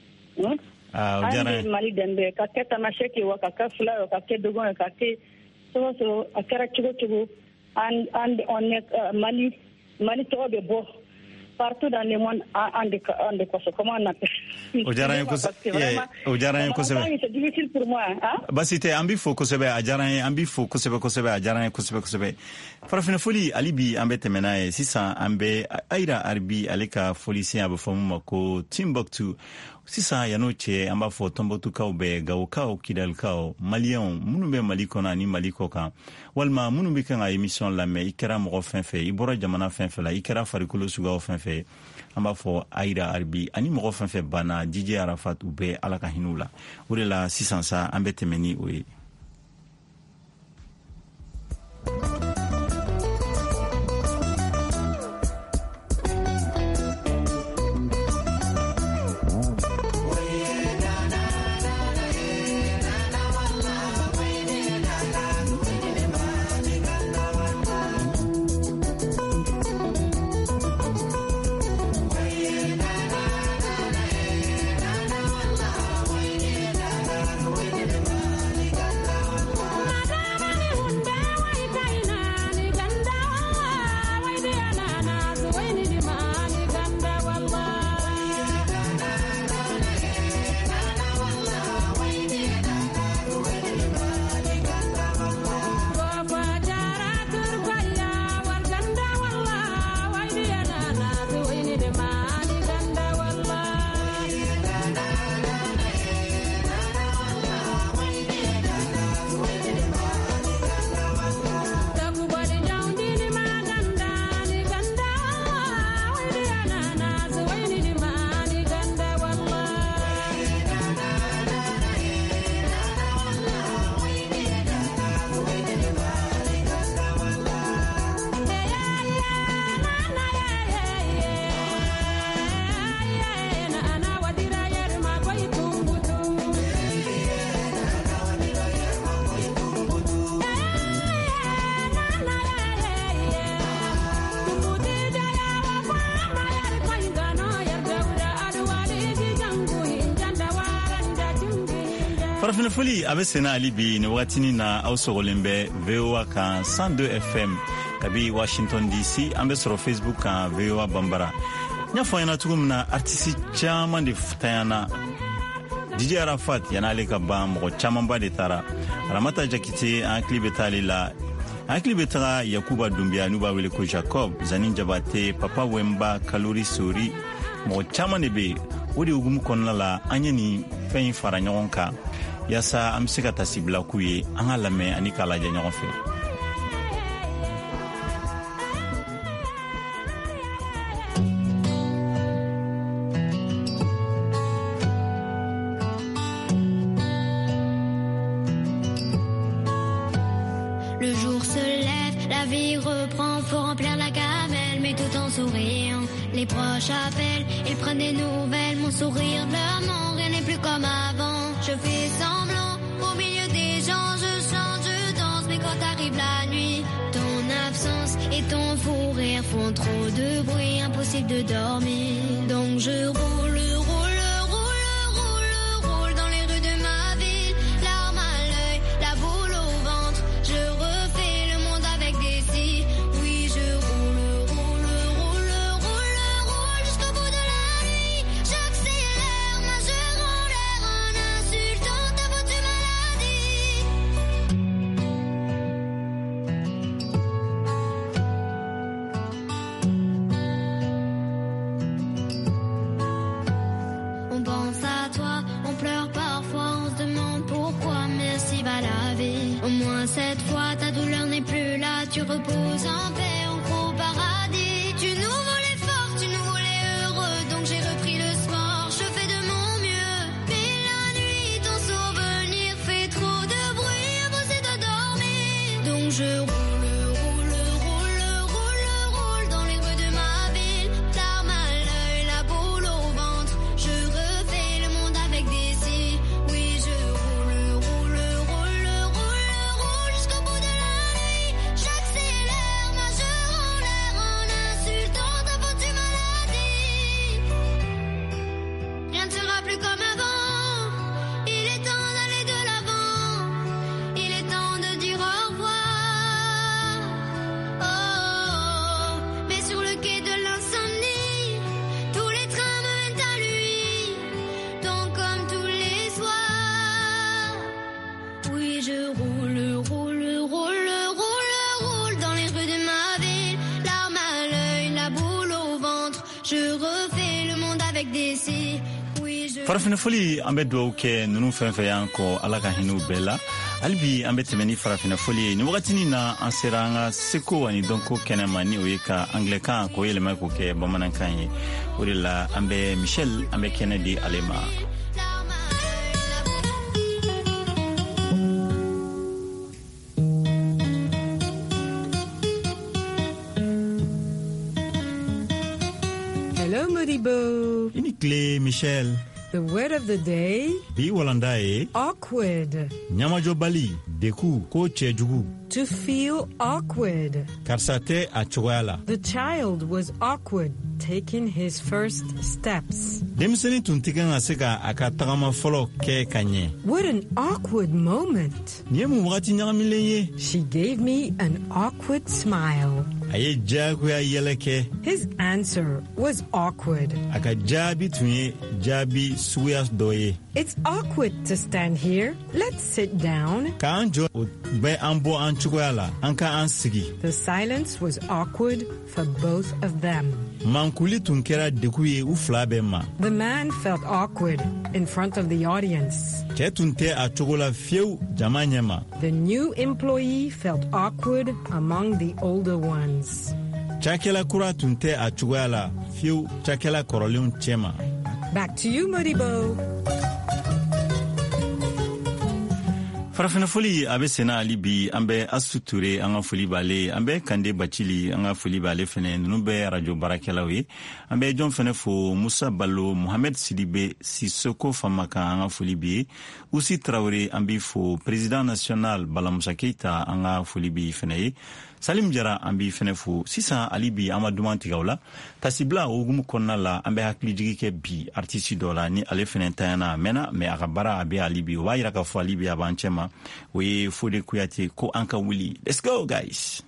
Mali Dambé, ka kɛ Tamaseki wa ka kɛ Fula wa ka kɛ Dogon ka kɛ so a kɛra cogo on est Mali tɔgɔ bɛ bɔ partout dans le monde en de comment on appelle O diyara n ye kosɛbɛ. C'est difficile pour moi. Hein? Basi tɛ, an b'i fo kosɛbɛ, a diyara n ye, an b'i fo kosɛbɛ, a diyara n ye kosɛbɛ. Farafina foli, hali bi an bɛ tɛmɛ n'a ye. Sisan an bɛ Ayira Aribi ale ka foli sen a bɛ fɔ mun ma ko Timbuktu. Sisan yan'o cɛ an b'a fɔ Tɔnbɔkutukaw bɛɛ, Gawokaw, Kidalikaw, Maliyɛnw minnu bɛ Mali kɔnɔ ani Mali kɔ kan, walima minnu bɛ kan ka émission lamɛn, i kɛra mɔgɔ fɛn fɛn, i bɔra jamana fɛn fɛn la, i kɛra farikolo suguyaw fɛn fɛn, an b'a fɔ Ayira Aribi ani mɔgɔ fɛn fɛn banna DJ Arafat u bɛɛ Ala ka hinɛw la. O de la sisan sa an bɛ tɛmɛ ni o ye. Farafina foli a bɛ senna hali bi ni wagatinin na aw sɔgɔlen bɛ VOA kan 102 FM kabi Washington DC. An bɛ sɔrɔ Facebook kan VOA Bambara. N y'a fɔ an ɲɛna cogo min na artiste caman de tanyana. DJ Arafat yan'ale ka ban mɔgɔ camanba de taara. Ramata Jakite an hakili bɛ taale la. An hakili bɛ taga Yakuba Dumbiya n'u b'a wele ko Jacob, Zanin Jabate, Papa Wemba, Kalori Sori. Mɔgɔ caman de bɛ yen. O de hukumu kɔnɔna la an ye nin fɛn in fara ɲɔgɔn kan. Yasa an bɛ se ka tasibila k'u ye an ka lamɛn ani k'a lajɛ ɲɔgɔn fɛ. Le jour se lève, la vie reprend, faut remplir la gamelle, mais tout en souriant. Les proches appellent, ils prennent des nouvelles, mon sourire leur ment, rien n'est plus comme avant. Je fais semblant, au milieu des gens, je chante, je danse, mais quand arrive la nuit, ton absence et ton fou rire font trop de bruit, impossible de dormir. Donc je roule dans les rues de ma ville, larmes à l'œil, la boule au ventre, je refais le monde avec des si. Oui, je roule jusqu'au bout de la nuit, j'accélère, majeur en l'air en insultant ta faute de maladie. On pense à toi, on pleure parfois, on se demande pourquoi, merci va la vie. Au moins cette fois, ta douleur n'est plus là, tu reposes en paix, on croit au paradis. Tu nous voulais fort, tu nous voulais heureux, donc j'ai repris le sport, je fais de mon mieux. Mais la nuit, ton souvenir fait trop de bruit, impossible de dormir. Donc je roule dans les rues de ma ville, larmes à l'œil, la boule au ventre, je refais le monde avec des si. Oui, je roule jusqu'au bout de la nuit, j'accélère, majeur Je refais le monde avec des si. Oui, je... farafina foli an bɛ duwawu kɛ nunu fɛn fɛn y'an kɔ ala ka hinɛw bɛɛ la hali bi an bɛ tɛmɛ ni farafina foli ye nin wagatinin na an sera an ka seko ani dɔnko kɛnɛ ma ni o ye ka anglɛkan k'o yɛlɛma k'o kɛ bamanankan ye o de la an bɛ michel an bɛ kɛnɛ di ale ma. Hello, Modibo. Inikle, Michel. The word of the day? Bi walanda ye. Awkward. Nyamajo bali, deku, ko chejugu. To feel awkward. Karsate a choyala. The child was awkward taking his first steps. Demiseni tuntikan aseka akatagama folo ke kanye. What an awkward moment. Niemu wakati nyagamile. She gave me an awkward smile. Aye jaguya yeleke. His answer was awkward. Aka jabi tunye jabi suyas doye. It's awkward to stand here. Let's sit down. Ka anjo be ambo anchukwala anka ansigi. The silence was awkward for both of them. Mankuli tunkera dekuye ufla bema. The man felt awkward in front of the audience. Ketunte achogola fieu jamanyema. The new employee felt awkward among the older ones. Chakela kura tunte achogola fieu chakela korolion chema. Back to you, Modibo. farafina foli a bɛ sena ali bi an bɛ asu ture an ka foli b'ale an bɛ kande bacili an ka foli b'ale fɛnɛ ninnu bɛ radio baarakɛlaw ye an bɛ jɔn fɛnɛ fo musa balo mohamed sidibe sisoko famakan an ka foli bi ye usi tarawele an b'i fo président national balamusa keita an ka foli bi fɛnɛ ye salim jara an b'i fɛnɛ fo sisan ali bi an ma duman tigɛ o la tasibila o hukumu kɔnɔna la an bɛ hakilijigi kɛ bi artiste dɔ la ni ale fɛnɛ tanyana a mɛnna mais a ka baara a bɛ ali bi o b'a yira k'a fɔ ali bi a b'an cɛma o ye Fode Kuyate ko an ka wuli. Let's go guys.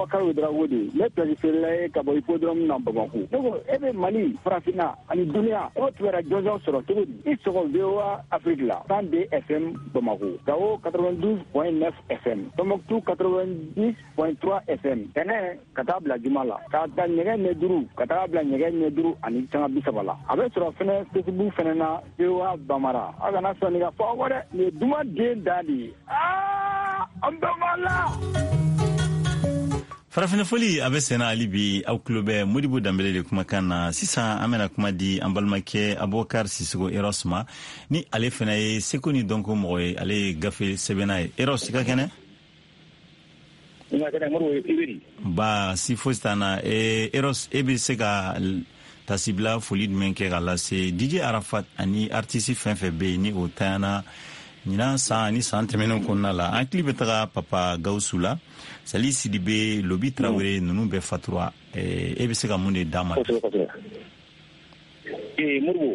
Boubacar Ouedraogo, le périphérie Kabo Hippodrome dans Bamako. Donc, et Mali, Farafina, Ani Dunia, autre radio sur le tour, ils seront VOA Afrique là, 102 FM Bamako, Gao 92.9 FM, Tombouctou 90.3 FM, Kene, Katabla Jumala, Kata Nyegen Neduru, Katabla Nyegen Neduru, Ani Changa Bisabala. Avec sur la fenêtre, Facebook Fenena, VOA Bamara, Agana Sonika Forward, les Duma Dali. Ah, Ambamala! farafina foli a bɛ sɛnɛ hali bi aw tulo bɛ Modibo Dambele de kumakan na sisan an bɛna kuma di an balimakɛ Abubakar Sisoko Eros ma ni ale fana ye seko ni dɔnko mɔgɔ ye ale ye gafe sɛbɛnna ye. Eros i ka kɛnɛ ba si fosi t'an na Eros e bɛ se ka tasibila foli jumɛn kɛ ka lase DJ Arafat ani artiste fɛn fɛn bɛ yen ni o tanyana ɲinan san ni san tɛmɛnenw kɔnɔna la an hakili bɛ taga Papa Gawusu la Sali Sidibe Lobi Traoré ninnu bɛɛ fatura e bɛ se ka mun de d'a ma Modibo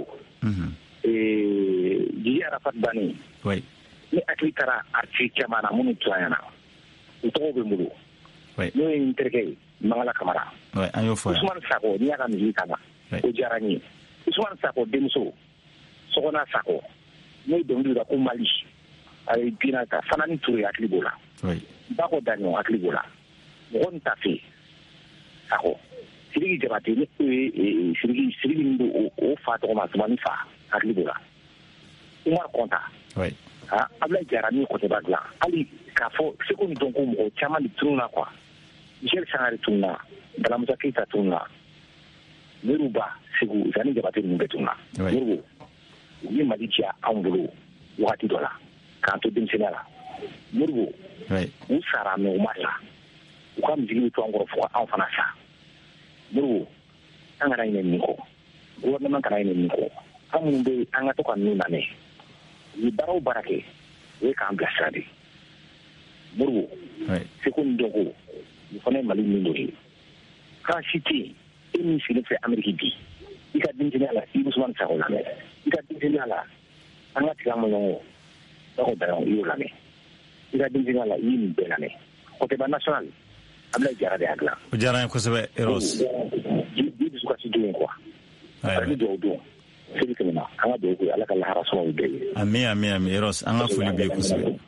DJ Arafat Bani ni hakili taara artiste caman na minnu tora yan na u tɔgɔw bɛ n bolo n'o ye n terikɛ ye Mangala Kamara an y'o fɔ yan Usman Sako n'i y'a ka musique k'a la o diyara n ye Usman Sako denmuso Sɔgɔna Sako n'o ye dɔnkili da ko Mali a ye bina ta Fanani Ture hakili b'o la Bako Daɲɔn hakili b'o la mɔgɔ min ta fɛ Sako Sidiki Jabate ni Sidiki min bɛ o fa tɔgɔ ma Sumani fa hakili b'o la Umar Kɔnta Ablaye Jara min kɔtɛba dilan hali k'a fɔ seko ni dɔnko mɔgɔ caman de tununa quoi Michel Sangare tununa Balamusa Keita tununa Moribo Ba Segu Zani Jabate ninnu bɛɛ tununa Moribo u ye Mali diya anw bolo wagati dɔ la k'an to denmisɛnniya la Moribo u sara mɛ u ma sa u ka misiri bɛ to an kɔrɔ fo anw fana sa Moribo an kana ɲinɛ nin kɔ gouvernement kana ɲinɛ nin kɔ an minnu bɛ an ka to ka ninnu lamɛn u ye baara o baara kɛ o ye k'an bilasira de Moribo seko ni dɔnko u fana ye Mali min dɔ ye k'an si tɛ yen e min sigilen filɛ Ameriki bi i ka denmisɛnniya la i Usumani Sako lamɛn i ka denmisɛnniya la an ka tigɛ an ma ɲɔgɔn Bako Daɲɔn i y'o lamɛn i ka denmisɛnniya la i ye nin bɛɛ lamɛn Kɔtɛba national Ablaye Jara de y'a dilan o diyara n ye kosɛbɛ Eros i dusukasi don quoi ni dɔw don seli tɛmɛna an ka dugawu kɛ Ala ka lahara sababu bɛɛ ye ami Eros an ka foli b'i ye kosɛbɛ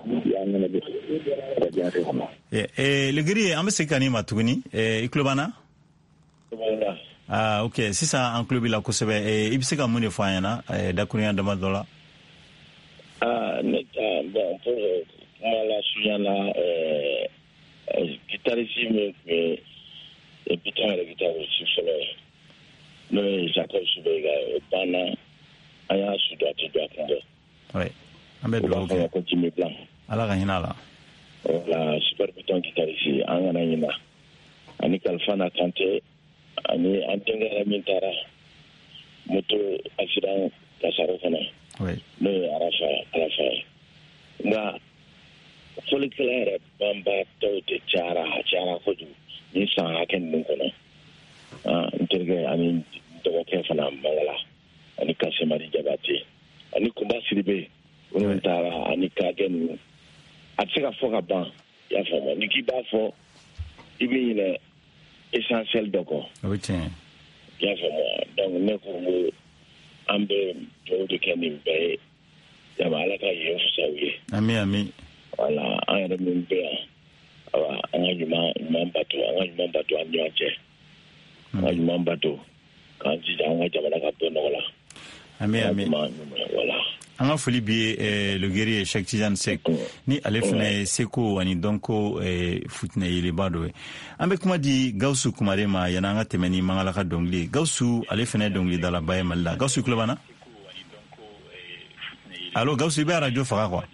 Legiri an bɛ segin ka n'i ma tuguni i tulo b'an na ok sisan an tulo b'i la kosɛbɛ i bɛ se ka mun de fɔ an ɲɛna dakurunya dama dɔ la ne bon pour kuma la sunya na guitariste min tun ye bitɔn yɛrɛ guitariste fɔlɔ ye n'o ye Jacob Subega o banna an y'a su dɔ a tɛ don a kun dɛ an bɛ dugawu kɛ ko Jimmy Blanc Ala ka hinɛ a la voilà super bitɔn guitariste an kana ɲina ani Kalifana Kante ani an denkɛ min taara moto accident Kasaro fana n'o ye Alafa ye nka fɔlikɛla yɛrɛ banbaatɔw de cayara kojugu ni san hakɛ ninnu kɔnɔ n terikɛ ani dɔgɔkɛ fana Mangala ani Kasemari Jabate ani Kunba Sidibe minnu taara ani Kagɛ ninnu a tɛ se ka fɔ ka ban i y'a faamu ni k'i b'a fɔ i bɛ ɲinɛ essentiel dɔ kɔ o ye tiɲɛ i y'a faamu donc ne ko an bɛ dugawu de kɛ nin bɛɛ ye yaba Ala ka yen fusa u ye ami voilà an yɛrɛ min bɛ yan an ka ɲuman bato an ni ɲɔgɔn cɛ an ka ɲuman bato k'an jija an ka jamana ka bɔ nɔgɔ la ami voilà an ka foli bi le guerrier Cheikh Tidiane Seck ni ale fana ye seko ani dɔnko futinɛ yeleba dɔ ye an bɛ kuma di Gawusu Kumare ma yanni an ka tɛmɛ ni Mangala ka dɔnkili Gawusu ale fana ye dɔnkilidalaba ye Mali la Gawusu tulo b'an na allo Gawusu i bɛ radio faga quoi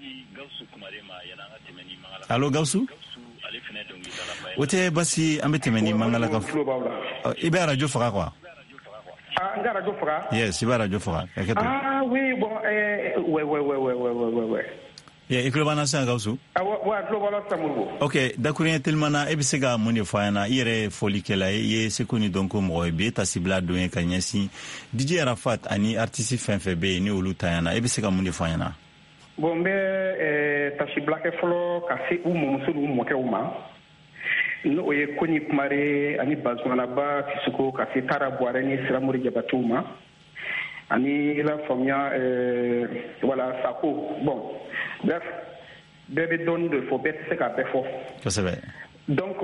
allo Gawusu o tɛ basi an bɛ tɛmɛ ni Mangala ka i bɛ radio faga quoi n ka radio faga yes i bɛ radio faga oui bon ouais i tulo b'an na sisan Gawusu wa tulo b'an na sisan Modibo ok dakuruɲɛ teliman na e bɛ se ka mun de fɔ an ɲɛna i yɛrɛ ye folikɛla ye i ye seko ni dɔnko mɔgɔ ye bi e tasibila don ye ka ɲɛsin DJ Arafat ani artiste fɛn fɛn bɛ yen ni olu tanyana e bɛ se ka mun de fɔ an ɲɛna bon n bɛ tasibila kɛ fɔlɔ ka se u mɔmuso n'u mɔkɛw ma n'o ye Koni Kumare ani Bazumana Ba Sissoko ka se Tara Bouare ni Siramori Diabatou ma ani la faamuya voilà Sako bon bref bɛɛ bɛ dɔɔni de fɔ bɛɛ tɛ se ka bɛɛ fɔ kosɛbɛ donc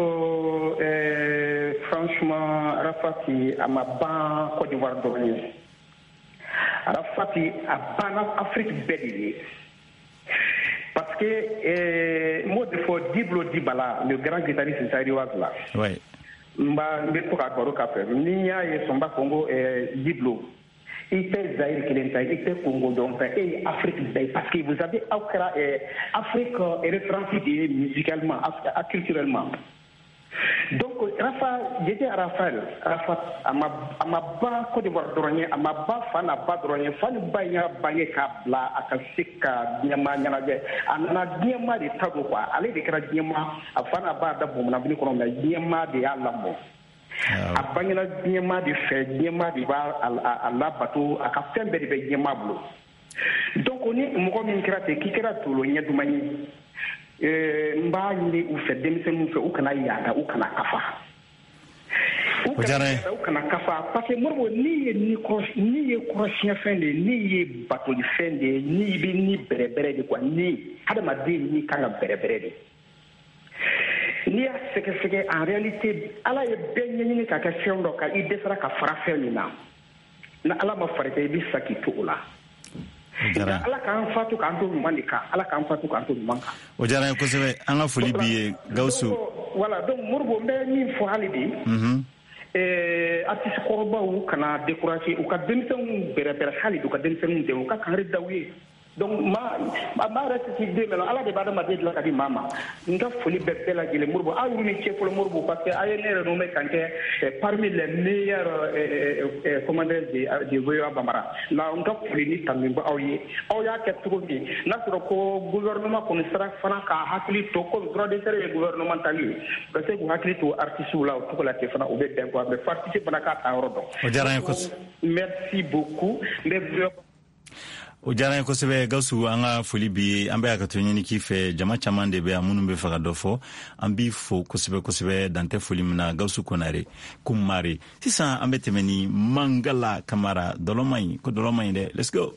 franchement Arafati a ma ban Côte d'Ivoire dɔrɔn ye Arafati a banna Afrique bɛɛ de ye parce que moi de fois Diblo Dibala le grand guitariste zaïrois là ouais n bɛ to ka baro k'a fɛ ni y'a ye Sonba Congo Diblo il tɛ Zaïre kelen ta il tɛ Congo dɔn fɛ e ye Afrique bɛɛ parce que vous avez aw kɛra Afrique référence de ye musicalement culturellement donc j'étais Arafat a ma ban Côte d'Ivoire dɔrɔn ye a ma ban fa n'a ba dɔrɔn ye fa ni ba in y'a bange k'a bila a ka se ka diɲɛmaa ɲɛnajɛ a nana diɲɛmaa de ta don quoi ale de kɛra diɲɛmaa a fa n'a ba da bɔnmɔnabili kɔnɔ mais diɲɛmaa de y'a lamɔ a bangena diɲɛmaa de fɛ diɲɛmaa de b'a a labato a ka fɛn bɛɛ de bɛ diɲɛmaa bolo donc ni mɔgɔ min kɛra ten k'i kɛra tolo ɲɛ duman ye n b'a ɲini u fɛ denmisɛnninw fɛ u kana yaada u kana kafa u kana kafa parce que Modibo n'i ye kɔrɔsiɲɛfɛn de ye n'i ye batolifɛn de ye n'i bɛ ni bɛrɛbɛrɛ de quoi ni hadamaden n'i kan ka bɛrɛbɛrɛ de n'i y'a sɛgɛsɛgɛ en réalité Ala ye bɛɛ ɲɛɲini ka kɛ fɛn dɔ kan i dɛsɛra ka fara fɛn min na ni Ala ma far'i kan i bɛ sa k'i to o la Ala k'an fatu k'an to ɲuman de kan Ala k'an fatu k'an to ɲuman kan o diyara n ye kosɛbɛ an ka foli b'i ye Gawusu voilà donc Modibo n bɛ min fɔ hali bi artiste kɔrɔbaw kana décourager u ka denmisɛnninw bɛrɛbɛrɛ hali bi u ka denmisɛnninw dɛmɛ u ka kangari da u ye donc ma reste ci den mɛnɛ Ala de b'a adamaden dilan ka di maa ma n ka foli bɛ bɛɛ lajɛlen Modibo aw y'u ni cɛ fɔlɔ Modibo parce que a ye ne yɛrɛ nommé kan kɛ parmi les meilleurs commandeurs de VOA Bambara la n ka foli ni tanu bɛ aw ye aw y'a kɛ cogo min n'a sɔrɔ ko gouvernement kɔni sera fana ka hakili to ko droit de terre ye gouvernemental ye u ka se k'u hakili to artistes la o cogo la ten fana u bɛ bɛn quoi mais artiste fana k'a ta yɔrɔ dɔn o diyara n ye kosɛbɛ merci beaucoup o diyara n ye kosɛbɛ Gawusu an ka foli bi an bɛ a ka to ɲini k'i fɛ jama caman de bɛ yan minnu bɛ fɛ ka dɔ fɔ an b'i fo kosɛbɛ kosɛbɛ dantɛ foli min na Gawusu Konare Kumare sisan an bɛ tɛmɛ ni Mangala Kamara dɔlɔma in ko dɔlɔma in dɛ let's go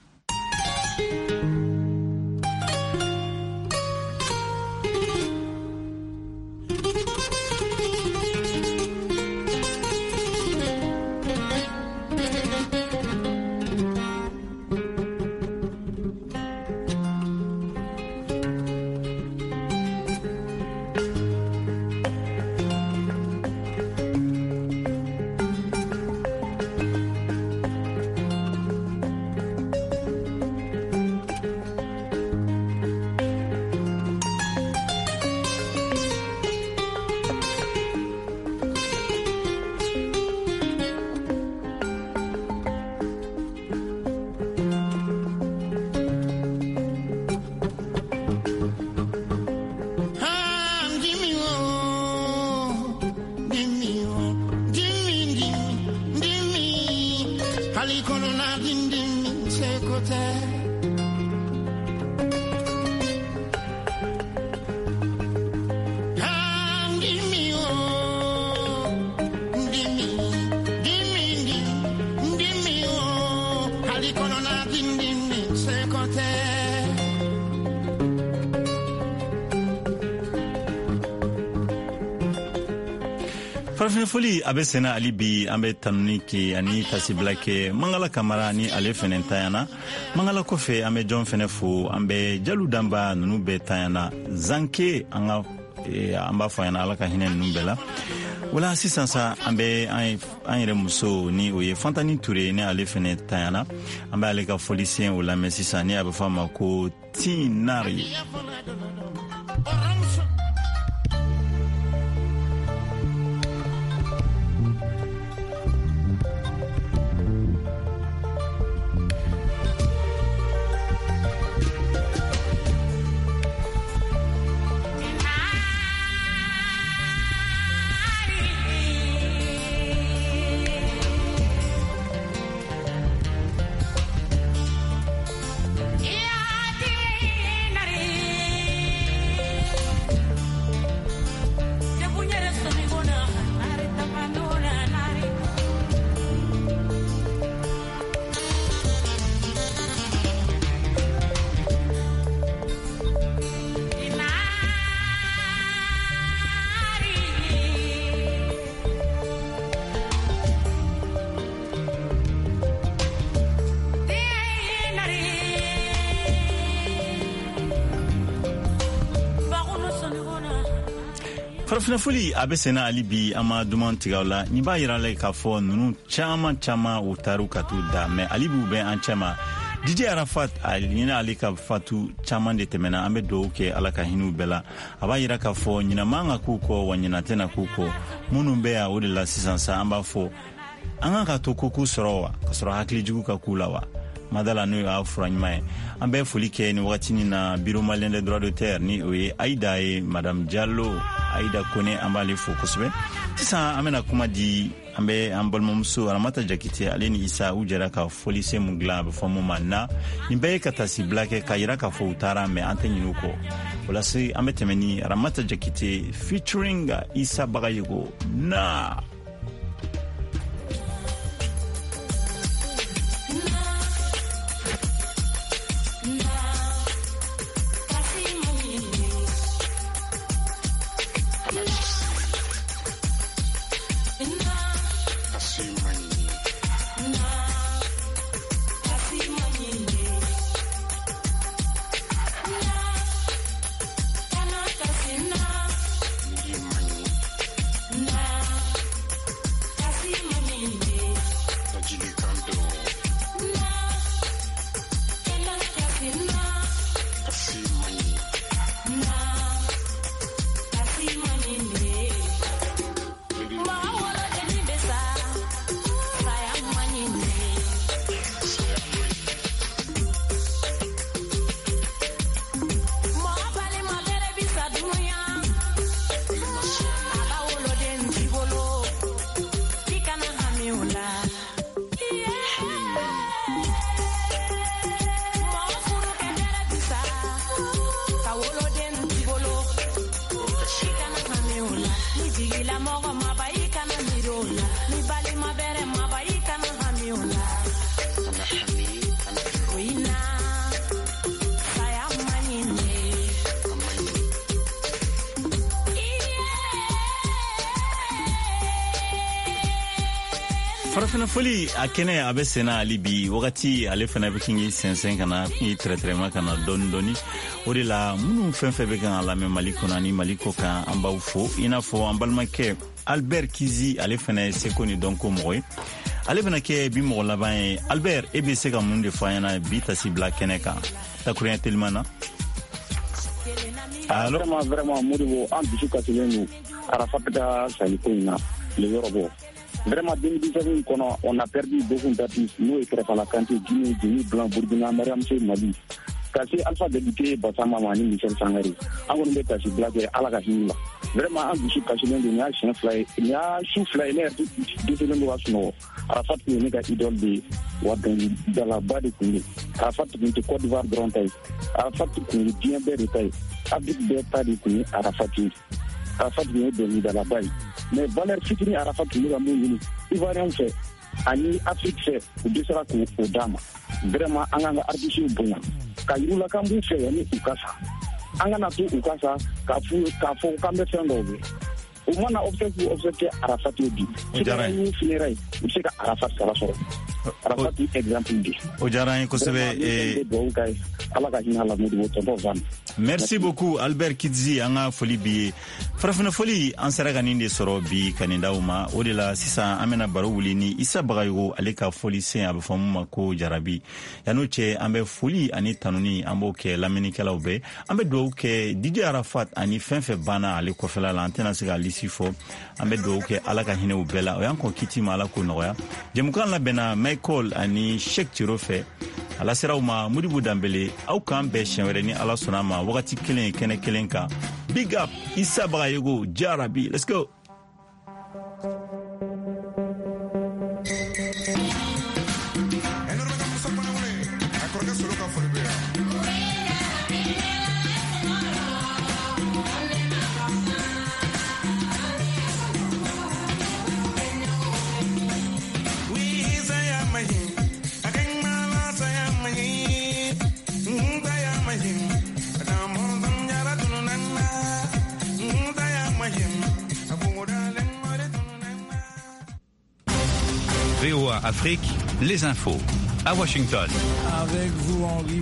farafin foli a bɛ sɛnɛ ali bi an bɛ tanuni kɛ ani tasibila kɛ Mangala Kamara ni ale fɛnɛ tanyana Mangala kɔfɛ an bɛ jɔn fɛnɛ fo an bɛ Jalu Danba nunu bɛɛ tanyana Zanke an b'a fɔ yana Ala ka hinɛ nunu bɛɛ la wala sisan sa an bɛ an yɛrɛ muso ni o ye Fantani Ture ni ale fɛnɛ tanyana an bɛ ale ka foli siyɛn o lamɛn sisan ni a bɛ fɔ a ma ko Tinari farafina foli a bɛ senna hali bi an ma duman tigɛ la nin b'a yira la k'a fɔ ninnu caman u taru ka t'u da mɛ hali bi u bɛ an cɛma DJ Arafat a ɲinɛ ale ka fatu caman de tɛmɛna an bɛ dugawu kɛ ala ka hinɛw bɛɛ la a b'a yira k'a fɔ ɲinɛ man ka k'u kɔ wa ɲinɛ tɛna k'u kɔ minnu bɛ yan o de la sisan sa an b'a fɔ an kan ka to koko sɔrɔ wa ka sɔrɔ hakili jugu ka k'u la wa madala n'o y'a fura ɲuman ye an bɛ foli kɛ ni wagati na bureau malien des droits de terre ni o ye Aïda ye madame Diallo Aïda Kone an b'ale fo kosɛbɛ sisan an bɛna kuma di an bɛ an balimamuso Aramata Jakite ale ni Isa u jɛra ka foli se mun dilan a bɛ fɔ mun ma na nin bɛɛ ye ka tasi bila kɛ ka yira k'a fɔ u taara mɛ an tɛ ɲinɛ u kɔ o la se an bɛ tɛmɛ ni Aramata Jakite featuring Isa Bagayogo na farafina foli a kɛnɛ a bɛ senna hali bi wagati ale fana bɛ k'i sɛnsɛn ka na k'i tɛrɛtɛrɛma ka na dɔɔni dɔɔni o de la minnu fɛn fɛn bɛ kan a lamɛn mali kɔnɔ ani mali kɔ kan an b'aw fo i n'a fɔ an balimakɛ Albert Kizi ale fana ye seko ni dɔnko mɔgɔ ye ale bɛna kɛ bi mɔgɔ laban ye Albert e bɛ se ka mun de fɔ an ɲɛna bi tasi bila kɛnɛ kan takuruɲɛ teliman na allo vraiment Modibo an dusu kasilen don Arafat ka saliko in na le yɔrɔ bɔ vraiment 2017 kɔnɔ on a perdu beaucoup d'artistes n'o ye Kɛrɛfala Kante Guinée Jeni Blanc Burkina Mariam Sey Mali ka se Alpha Député Bassama ma ni Michel Sangare an kɔni bɛ tasi bila kɛ ala ka hinɛ la vraiment an dusu kasilen don nin y'a siɲɛ fila ye nin y'a su fila ye ne yɛrɛ dɛsɛlen don ka sunɔgɔ Arafat tun ye ne ka idole de ye wa dɔnkilidalaba de tun ye Arafat tun tɛ Côte d'Ivoire dɔrɔn ta ye Arafat tun ye diɲɛ bɛɛ de ta ye Afrique bɛɛ ta de tun ye Arafat ye Arafat tun ye dɔnkilidalaba ye mais valeur fitinin Arafat tun bɛ ka mun ɲini Ivoirien fɛ ani Afrique fɛ u dɛsɛra k'o d'a ma vraiment an k'an ka artistes bonya ka yir'u k'an b'u fɛ yanni u ka sa an kana to u ka sa k'a fɔ k'an bɛ fɛn dɔw kɛ u mana obsèque Arafat ye bi funérailles ye u bɛ se ka Arafat sara sɔrɔ Arafat ye exemple di o diyara an ye kosɛbɛ ala ka hinɛ la Modibo tonton Van merci beaucoup Albert Kizi an ka foli bi ye farafina foli an sera ka nin de sɔrɔ bi ka nin d'aw ma o de la sisan an bɛna baro wuli ni Isa Bagayogo ale ka foli sen a bɛ fɔ mun ma ko jarabi yan'o cɛ an bɛ foli ani tanuni an b'o kɛ lamɛnnikɛlaw bɛɛ an bɛ dugawu kɛ DJ Arafat ani fɛn fɛn banna ale kɔfɛla la an tɛna se ka lisi fɔ an bɛ dugawu kɛ ala ka hinɛw bɛɛ la o y'an kɔ kiti ma ala k'o nɔgɔya jɛmukan labɛnna Michael ani Sheikh Tiro fɛ ala seraw ma Modibo Danbele aw k'an bɛɛ siɲɛ wɛrɛ ni ala sɔnna ma wagati kelen kɛnɛ kelen kan big up Isa Bagayogo jarabi let's go VOA Afrique, les infos à Washington. Avec vous, Henri